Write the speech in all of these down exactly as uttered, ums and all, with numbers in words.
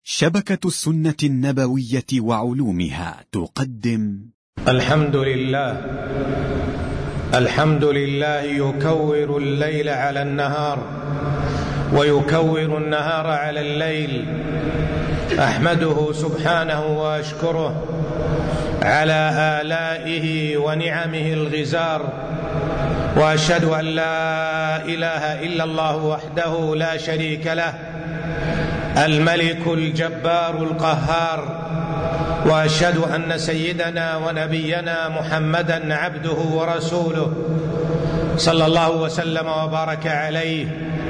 شبكة السنة النبوية وعلومها تقدم الحمد لله. الحمد لله يكور الليل على النهار ويكور النهار على الليل. أحمده سبحانه وأشكره على آلائه ونعمه الغزار، وأشهد أن لا إله إلا الله وحده لا شريك له الملك الجبار القهار، وأشهد أن سيدنا ونبينا محمدا عبده ورسوله صلى الله وسلم وبارك عليه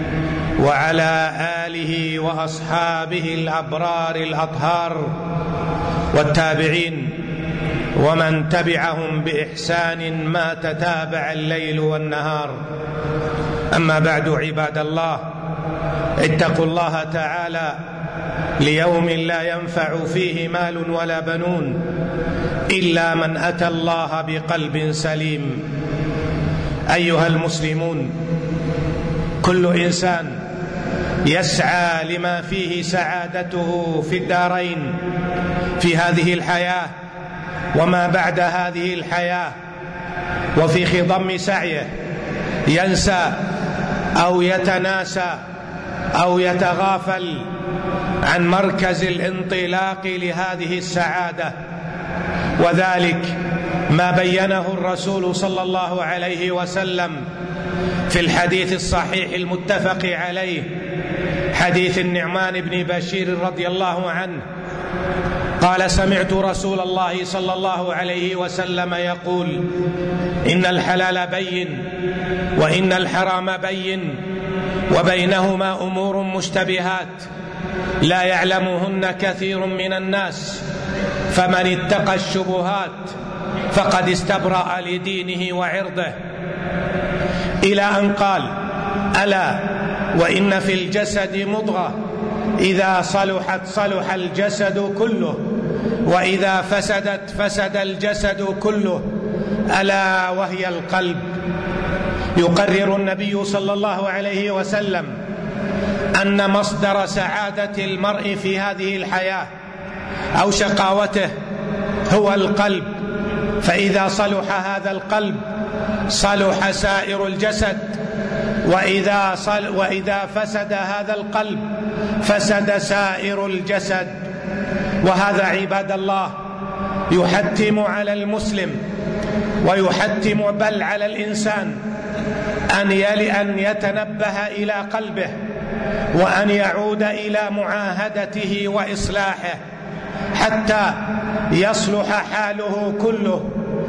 وعلى آله وأصحابه الأبرار الأطهار والتابعين ومن تبعهم بإحسان ما تتابع الليل والنهار. أما بعد، عباد الله، اتقوا الله تعالى ليوم لا ينفع فيه مال ولا بنون إلا من أتى الله بقلب سليم. أيها المسلمون، كل إنسان يسعى لما فيه سعادته في الدارين، في هذه الحياة وما بعد هذه الحياة، وفي خضم سعيه ينسى أو يتناسى أو يتغافل عن مركز الانطلاق لهذه السعادة، وذلك ما بينه الرسول صلى الله عليه وسلم في الحديث الصحيح المتفق عليه، حديث النعمان بن بشير رضي الله عنه قال: سمعت رسول الله صلى الله عليه وسلم يقول: إن الحلال بين وإن الحرام بين وبينهما أمور مشتبهات لا يعلمهن كثير من الناس، فمن اتقى الشبهات فقد استبرأ لدينه وعرضه، إلى أن قال: ألا وإن في الجسد مضغة إذا صلحت صلح الجسد كله وإذا فسدت فسد الجسد كله، ألا وهي القلب. يقرر النبي صلى الله عليه وسلم أن مصدر سعادة المرء في هذه الحياة أو شقاوته هو القلب، فإذا صلح هذا القلب صلح سائر الجسد، وإذا, صل وإذا فسد هذا القلب فسد سائر الجسد. وهذا عباد الله يحتم على المسلم ويحتم بل على الإنسان أن يلي أن يتنبه إلى قلبه وأن يعود إلى معاهدته وإصلاحه حتى يصلح حاله كله،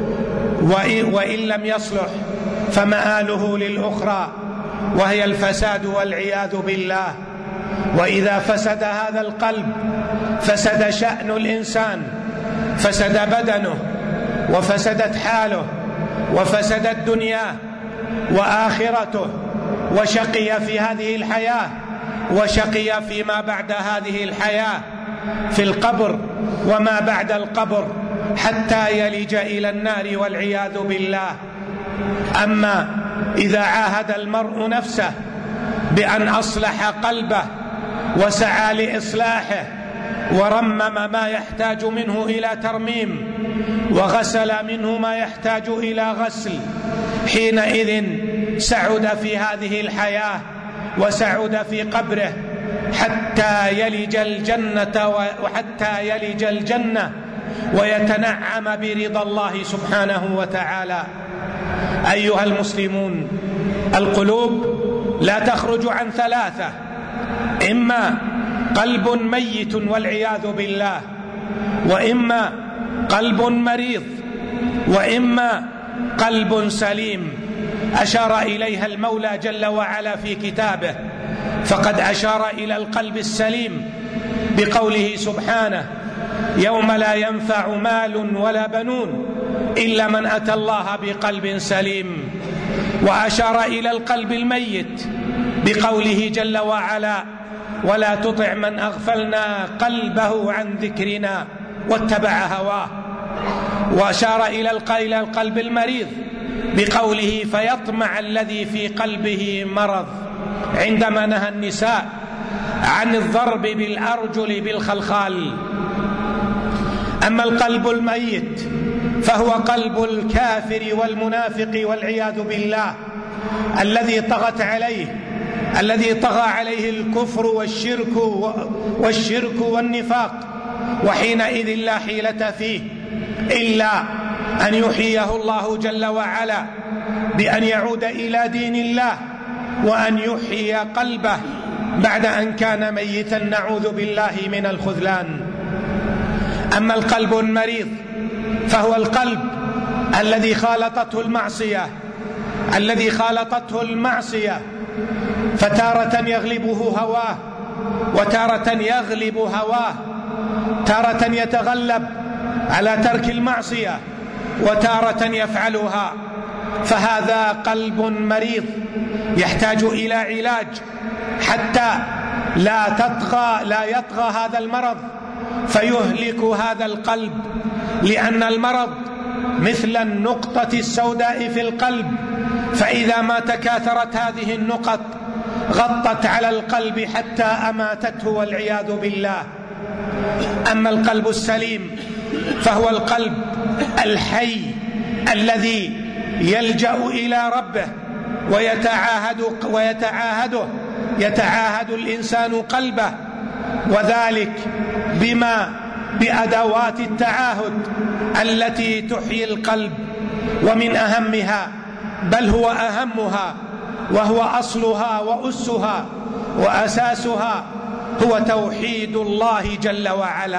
وإن لم يصلح فمآله للأخرى وهي الفساد والعياذ بالله. وإذا فسد هذا القلب فسد شأن الإنسان، فسد بدنه وفسدت حاله وفسدت دنياه وآخرته، وشقي في هذه الحياة وشقي فيما بعد هذه الحياة، في القبر وما بعد القبر، حتى يلج إلى النار والعياذ بالله. أما إذا عاهد المرء نفسه بأن أصلح قلبه وسعى لإصلاحه ورمم ما يحتاج منه إلى ترميم وغسل منه ما يحتاج إلى غسل، حينئذ سعد في هذه الحياة وسعد في قبره حتى يلج الجنة وحتى يلج الجنة ويتنعم برضا الله سبحانه وتعالى. أيها المسلمون، القلوب لا تخرج عن ثلاثة: إما قلب ميت والعياذ بالله، وإما قلب مريض، وإما قلب سليم. أشار إليها المولى جل وعلا في كتابه، فقد أشار إلى القلب السليم بقوله سبحانه: يوم لا ينفع مال ولا بنون إلا من أتى الله بقلب سليم. وأشار إلى القلب الميت بقوله جل وعلا: ولا تطع من أغفلنا قلبه عن ذكرنا واتبع هواه. وأشار إلى القلب المريض بقوله: فيطمع الذي في قلبه مرض، عندما نهى النساء عن الضرب بالأرجل بالخلخال. أما القلب الميت فهو قلب الكافر والمنافق والعياذ بالله، الذي طغت عليه الذي طغى عليه الكفر والشرك والشرك والنفاق، وحينئذ لا حيلة فيه إلا أن يحييه الله جل وعلا بأن يعود إلى دين الله، وأن يحيي قلبه بعد أن كان ميتا، نعوذ بالله من الخذلان. أما القلب المريض فهو القلب الذي خالطته المعصية الذي خالطته المعصية فتارة يغلبه هواه، وتارة يغلب هواه، تارة يتغلب على ترك المعصية، وتارة يفعلها. فهذا قلب مريض يحتاج إلى علاج حتى لا تطغى لا يطغى هذا المرض فيهلك هذا القلب، لأن المرض مثل النقطة السوداء في القلب، فإذا ما تكاثرت هذه النقط غطت على القلب حتى أماتته والعياذ بالله. أما القلب السليم فهو القلب الحي الذي يلجأ إلى ربه ويتعاهد ويتعاهده يتعاهد الإنسان قلبه، وذلك بما بأدوات التعاهد التي تحيي القلب. ومن أهمها بل هو أهمها وهو أصلها وأسها وأساسها هو توحيد الله جل وعلا،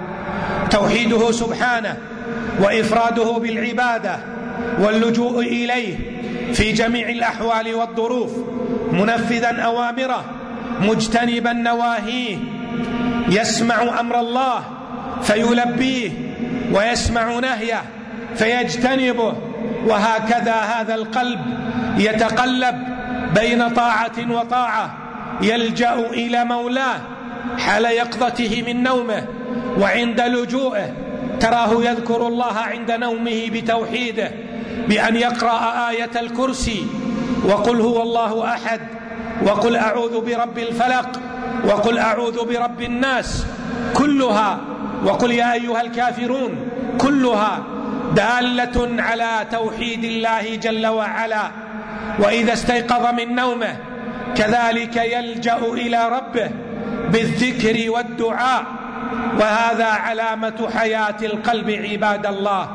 توحيده سبحانه وإفراده بالعبادة واللجوء إليه في جميع الأحوال والظروف، منفذا أوامره مجتنبا نواهيه، يسمع أمر الله فيلبيه ويسمع نهيه فيجتنبه. وهكذا هذا القلب يتقلب بين طاعة وطاعة، يلجأ إلى مولاه حال يقظته من نومه وعند لجوئه، تراه يذكر الله عند نومه بتوحيده، بأن يقرأ آية الكرسي وقل هو الله أحد وقل أعوذ برب الفلق وقل أعوذ برب الناس، كلها وقل يا أيها الكافرون، كلها دالة على توحيد الله جل وعلا. وإذا استيقظ من نومه كذلك يلجأ إلى ربه بالذكر والدعاء، وهذا علامة حياة القلب عباد الله.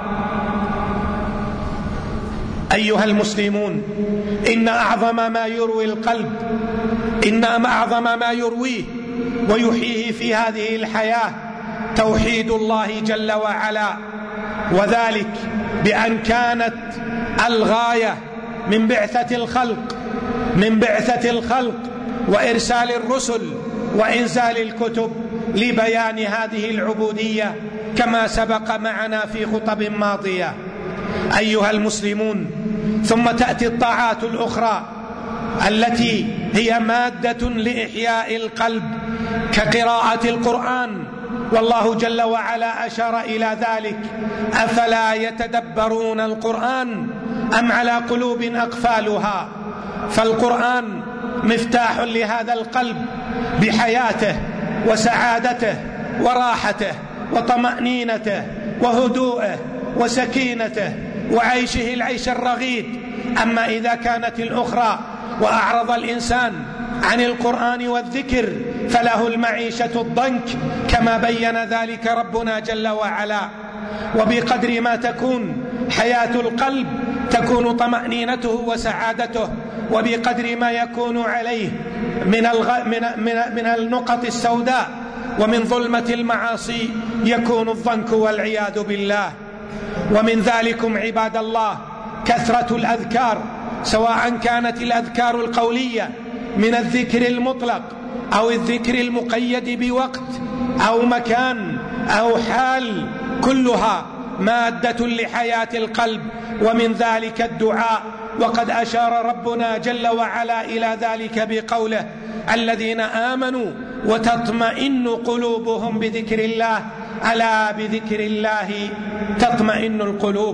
أيها المسلمون، إن أعظم ما يروي القلب إن أعظم ما يرويه ويحييه في هذه الحياة توحيد الله جل وعلا، وذلك بأن كانت الغاية من بعثة الخلق من بعثة الخلق وإرسال الرسل وإنزال الكتب لبيان هذه العبودية، كما سبق معنا في خطب ماضية. أيها المسلمون، ثم تأتي الطاعات الأخرى التي هي مادة لإحياء القلب كقراءة القرآن، والله جل وعلا أشار إلى ذلك: أفلا يتدبرون القرآن أم على قلوب أقفالها؟ فالقرآن مفتاح لهذا القلب بحياته وسعادته وراحته وطمأنينته وهدوءه وسكينته وعيشه العيش الرغيد. أما إذا كانت الأخرى وأعرض الإنسان عن القرآن والذكر فله المعيشة الضنك، كما بين ذلك ربنا جل وعلا. وبقدر ما تكون حياة القلب تكون طمأنينته وسعادته، وبقدر ما يكون عليه من, الغ... من... من... من النقط السوداء ومن ظلمة المعاصي يكون الضنك والعياذ بالله. ومن ذلكم عباد الله كثرة الأذكار، سواء كانت الأذكار القولية من الذكر المطلق أو الذكر المقيد بوقت أو مكان أو حال، كلها مادة لحياة القلب، ومن ذلك الدعاء. وقد أشار ربنا جل وعلا إلى ذلك بقوله: الذين آمنوا وتطمئن قلوبهم بذكر الله، ألا بذكر الله تطمئن القلوب.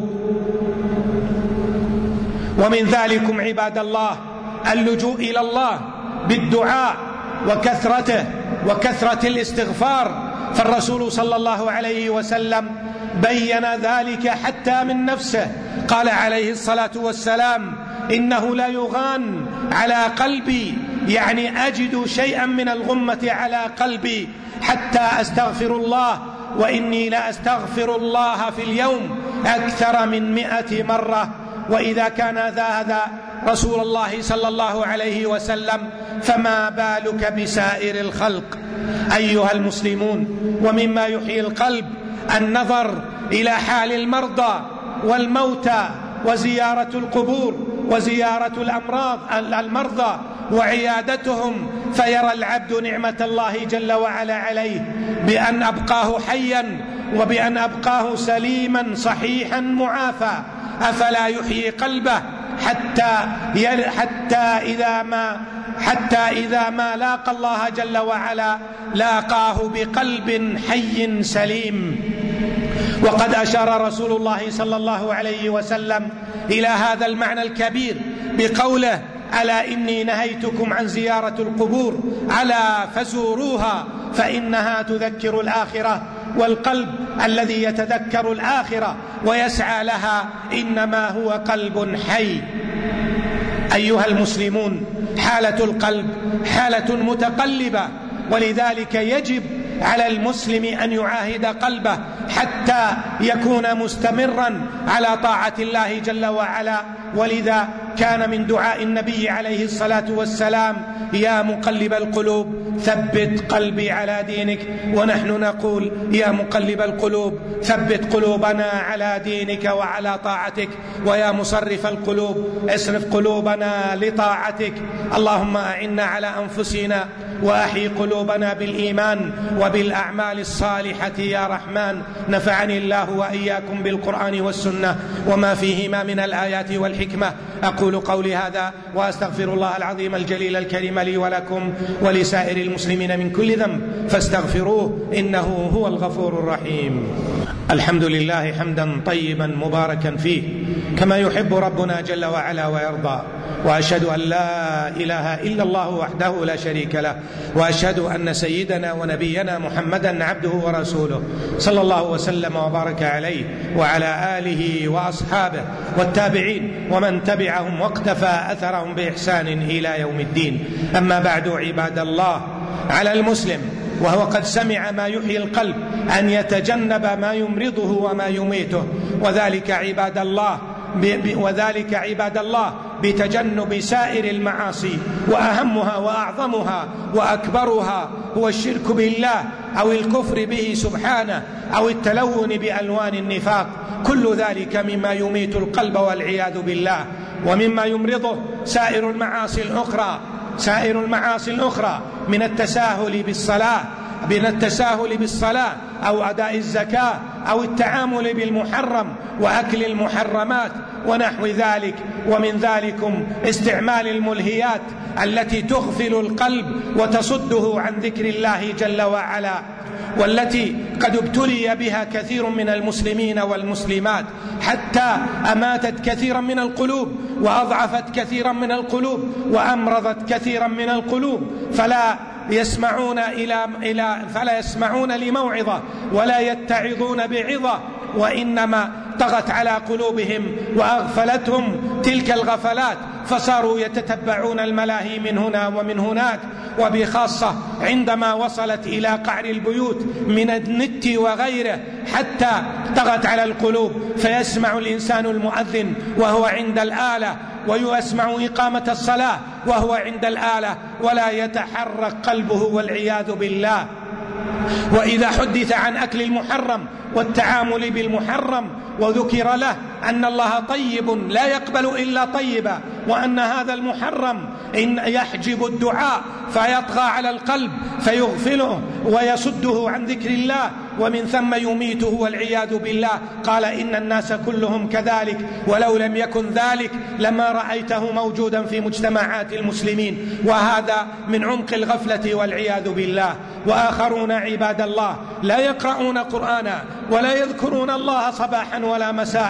ومن ذلكم عباد الله اللجوء إلى الله بالدعاء وكثرته وكثرة الاستغفار، فالرسول صلى الله عليه وسلم بين ذلك حتى من نفسه، قال عليه الصلاة والسلام: إنه لا يغان على قلبي، يعني أجد شيئا من الغمة على قلبي حتى أستغفر الله، وإني لا أستغفر الله في اليوم أكثر من مئة مرة. وإذا كان هذا رسول الله صلى الله عليه وسلم فما بالك بسائر الخلق؟ أيها المسلمون، ومما يحيي القلب النظر إلى حال المرضى والموتى وزيارة القبور وزيارة الأمراض المرضى وعيادتهم، فيرى العبد نعمة الله جل وعلا عليه بأن أبقاه حيا وبأن أبقاه سليما صحيحا معافى. أفلا يحيي قلبه حتى حتى إذا ما حتى إذا ما لاقى الله جل وعلا لاقاه بقلب حي سليم. وقد أشار رسول الله صلى الله عليه وسلم إلى هذا المعنى الكبير بقوله: ألا إني نهيتكم عن زيارة القبور، ألا فزوروها فإنها تذكر الآخرة، والقلب الذي يتذكر الآخرة ويسعى لها إنما هو قلب حي. أيها المسلمون، حالة القلب حالة متقلبة، ولذلك يجب على المسلم أن يعاهد قلبه حتى يكون مستمرا على طاعة الله جل وعلا. ولذا كان من دعاء النبي عليه الصلاة والسلام: يا مقلب القلوب ثبت قلبي على دينك. ونحن نقول: يا مقلب القلوب ثبت قلوبنا على دينك وعلى طاعتك، ويا مصرف القلوب اصرف قلوبنا لطاعتك. اللهم أعنا على أنفسنا وأحي قلوبنا بالإيمان وبالأعمال الصالحة يا رحمن. نفعني الله وإياكم بالقرآن والسنة وما فيهما من الآيات والحكمة. أقول قولي هذا وأستغفر الله العظيم الجليل الكريم لي ولكم ولسائر المسلمين من كل ذنب فاستغفروه إنه هو الغفور الرحيم. الحمد لله حمدا طيبا مباركا فيه كما يحب ربنا جل وعلا ويرضى، وأشهد أن لا إله إلا الله وحده لا شريك له، وأشهد أن سيدنا ونبينا محمدا عبده ورسوله صلى الله وسلم وبارك عليه وعلى آله وأصحابه والتابعين ومن تبعهم واقتفى أثرهم بإحسان إلى يوم الدين. أما بعد، عباد الله، على المسلم وهو قد سمع ما يحيي القلب أن يتجنب ما يمرضه وما يميته، وذلك عباد الله وذلك عباد الله بتجنب سائر المعاصي، وأهمها وأعظمها وأكبرها هو الشرك بالله أو الكفر به سبحانه أو التلون بألوان النفاق. كل ذلك مما يميت القلب والعياذ بالله، ومما يمرضه سائر المعاصي الأخرى سائر المعاصي الأخرى من التساهل بالصلاة من التساهل بالصلاة أو أداء الزكاة أو التعامل بالمحرم وأكل المحرمات ونحو ذلك. ومن ذلكم استعمال الملهيات التي تغفل القلب وتصده عن ذكر الله جل وعلا، والتي قد ابتلي بها كثير من المسلمين والمسلمات حتى أماتت كثيرا من القلوب وأضعفت كثيرا من القلوب وأمرضت كثيرا من القلوب، فلا يسمعون إلى إلى فلا يسمعون لموعظة ولا يتعظون بعظة، وإنما طغت على قلوبهم وأغفلتهم تلك الغفلات، فصاروا يتتبعون الملاهي من هنا ومن هناك، وبخاصة عندما وصلت إلى قعر البيوت من النت وغيره حتى طغت على القلوب، فيسمع الإنسان المؤذن وهو عند الآلة، ويسمع إقامة الصلاة وهو عند الآلة، ولا يتحرك قلبه والعياذ بالله. وإذا حدث عن أكل المحرم والتعامل بالمحرم وذكر له أن الله طيب لا يقبل إلا طيبا، وأن هذا المحرم إن يحجب الدعاء فيطغى على القلب فيغفله ويصده عن ذكر الله، ومن ثم يميته والعياذ بالله. قال: إن الناس كلهم كذلك، ولو لم يكن ذلك لما رأيته موجودا في مجتمعات المسلمين، وهذا من عمق الغفلة والعياذ بالله. وآخرون عباد الله لا يقرؤون قرآنا ولا يذكرون الله صباحا ولا مساء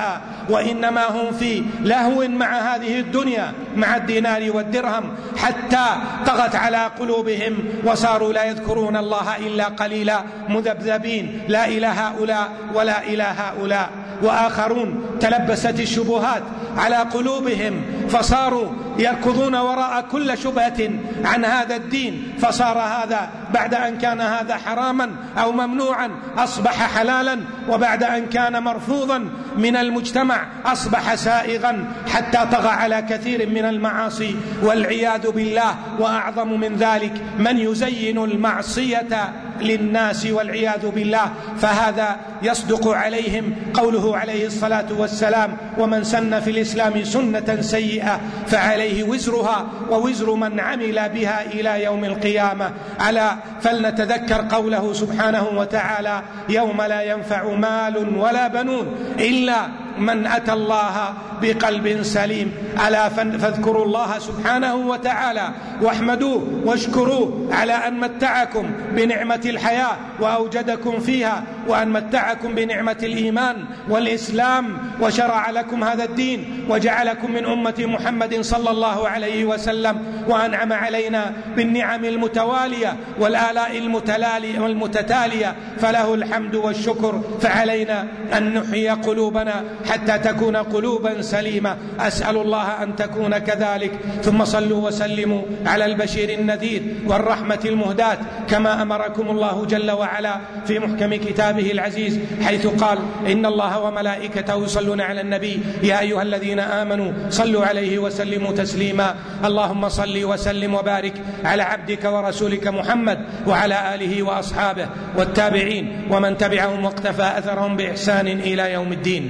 وإنما هم في لهو مع هذه الدنيا، مع الدينار والدرهم، حتى طغت على قلوبهم وصاروا لا يذكرون الله إلا قليلا، مذبذبين لا إلى هؤلاء ولا إلى هؤلاء. وآخرون تلبست الشبهات على قلوبهم فصاروا يركضون وراء كل شبهة عن هذا الدين، فصار هذا بعد أن كان هذا حراما أو ممنوعا أصبح حلالا، وبعد أن كان مرفوضا من المجتمع أصبح سائغا، حتى طغى على كثير من المعاصي والعياذ بالله. وأعظم من ذلك من يزين المعصية للناس والعياذ بالله، فهذا يصدق عليهم قوله عليه الصلاة والسلام: ومن سن في الإسلام سنة سيئة فعليه وزرها ووزر من عمل بها إلى يوم القيامة. ألا فلنتذكر قوله سبحانه وتعالى: يوم لا ينفع مال ولا بنون إلا من أتى الله بقلب سليم. ألا فاذكروا الله سبحانه وتعالى واحمدوه واشكروه على أن متعكم بنعمة الحياة وأوجدكم فيها، وأن متعكم بنعمة الإيمان والإسلام، وشرع لكم هذا الدين وجعلكم من أمة محمد صلى الله عليه وسلم، وأنعم علينا بالنعم المتوالية والآلاء المتتالية، فله الحمد والشكر. فعلينا أن نحيي قلوبنا حتى تكون قلوبا سليمة. أسأل الله أن تكون كذلك. ثم صلوا وسلموا على البشير النذير والرحمة المهداة، كما أمركم الله جل وعلا في محكم كتابه العزيز، حيث قال: إن الله وملائكته يصلون على النبي يا أيها الذين آمنوا صلوا عليه وسلموا تسليما. اللهم صل وسلم وبارك على عبدك ورسولك محمد وعلى آله وأصحابه والتابعين ومن تبعهم واقتفى أثرهم بإحسان إلى يوم الدين،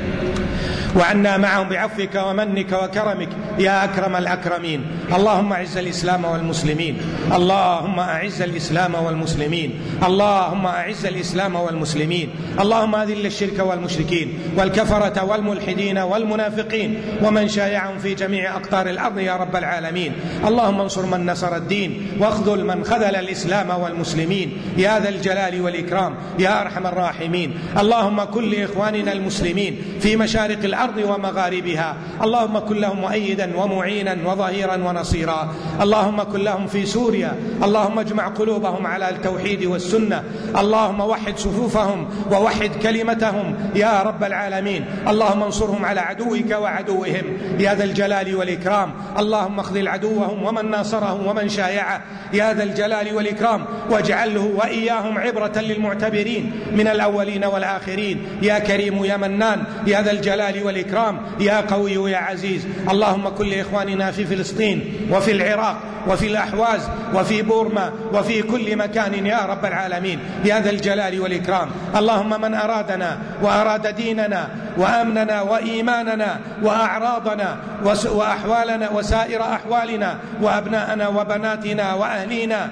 وعنا معهم بعفوك ومنك وكرمك يا أكرم الأكرمين. اللهم أعز الإسلام والمسلمين، اللهم أعز الإسلام والمسلمين، اللهم أعز الإسلام والمسلمين، اللهم أذل الشرك والمشركين والكفرة والملحدين والمنافقين ومن شايعهم في جميع أقطار الأرض يا رب العالمين. اللهم انصر من نصر الدين واخذل من خذل الإسلام والمسلمين يا ذا الجلال والإكرام يا أرحم الراحمين. اللهم كن لإخواننا المسلمين في مشارق الأرض ومغاربها، اللهم كن لهم مؤيدا ومعينا وظهيرا ونصيرا. اللهم كن لهم في سوريا، اللهم اجمع قلوبهم على التوحيد والسنة، اللهم وحد صفوفهم ووحد كلمتهم يا رب العالمين. اللهم انصرهم على عدوك وعدوهم يا ذا الجلال والإكرام. اللهم اخذل عدوهم ومن ناصرهم ومن شايعه يا ذا الجلال والإكرام، واجعله وإياهم عبرة للمعتبرين من الأولين والآخرين يا كريم يا منان يا ذا الجلال والإكرام يا قوي يا عزيز. اللهم كن لإخواننا في فلسطين وفي العراق وفي الأحواز وفي بورما وفي كل مكان يا رب العالمين يا ذا الجلال والإكرام. اللهم من أرادنا وأراد ديننا وأمننا وإيماننا وأعراضنا وأحوالنا وسائر أحوالنا وأبناءنا وبناتنا وأهلينا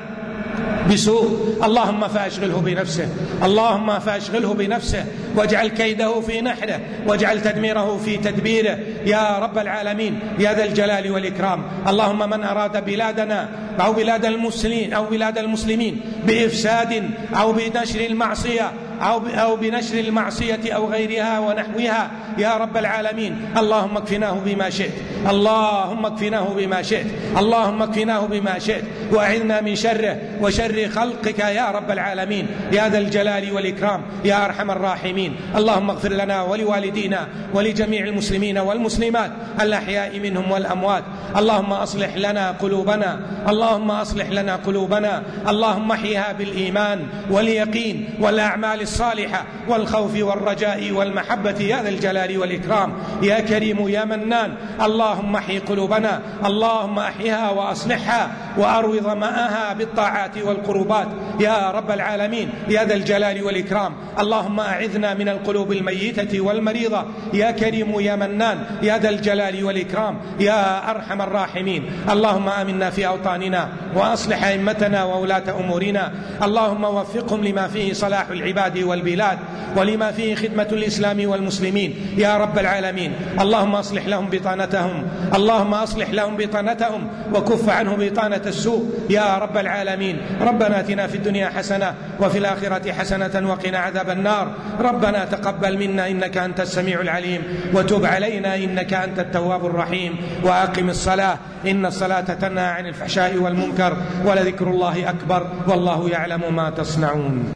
بسوء، اللهم فأشغله بنفسه، اللهم فأشغله بنفسه واجعل كيده في نحره واجعل تدميره في تدبيره يا رب العالمين يا ذا الجلال والإكرام. اللهم من أراد بلادنا أو بلاد المسلمين أو بلاد المسلمين بإفساد أو بنشر المعصية أو أو بنشر المعصية أو غيرها ونحوها يا رب العالمين، اللهم اكفناه بما شئت، اللهم اكفناه بما شئت، اللهم اكفناه بما شئت، وأعذنا من شره وشر خلقك يا رب العالمين يا ذا الجلال والإكرام يا أرحم الراحمين. اللهم اغفر لنا ولوالدينا ولجميع المسلمين والمسلمات الأحياء منهم والأموات. اللهم أصلح لنا قلوبنا، اللهم أصلح لنا قلوبنا، اللهم احيها بالإيمان واليقين والأعمال الصالحة والخوف والرجاء والمحبة يا ذا الجلال والإكرام يا كريم يا منان. اللهم احي قلوبنا، اللهم احيها وأصلحها وأروض ماءها بالطاعات والقربات يا رب العالمين يا ذا الجلال والإكرام. اللهم أعذنا من القلوب الميتة والمريضة يا كريم يا منان يا ذا الجلال والإكرام يا أرحم الراحمين. اللهم آمنا في أوطاننا وأصلح أئمتنا وولاة أمورنا، اللهم وفقهم لما فيه صلاح العباد والبلاد ولما فيه خدمة الإسلام والمسلمين يا رب العالمين. اللهم أصلح لهم بطانتهم، اللهم أصلح لهم بطانتهم وكف عنه بطانة عاقبة السوء يا رب العالمين. ربنا آتنا في الدنيا حسنة وفي الآخرة حسنة وقنا عذاب النار. ربنا تقبل منا إنك أنت السميع العليم، وتب علينا إنك أنت التواب الرحيم. وأقم الصلاة إن الصلاة تنهى عن الفحشاء والمنكر، ولذكر الله أكبر، والله يعلم ما تصنعون.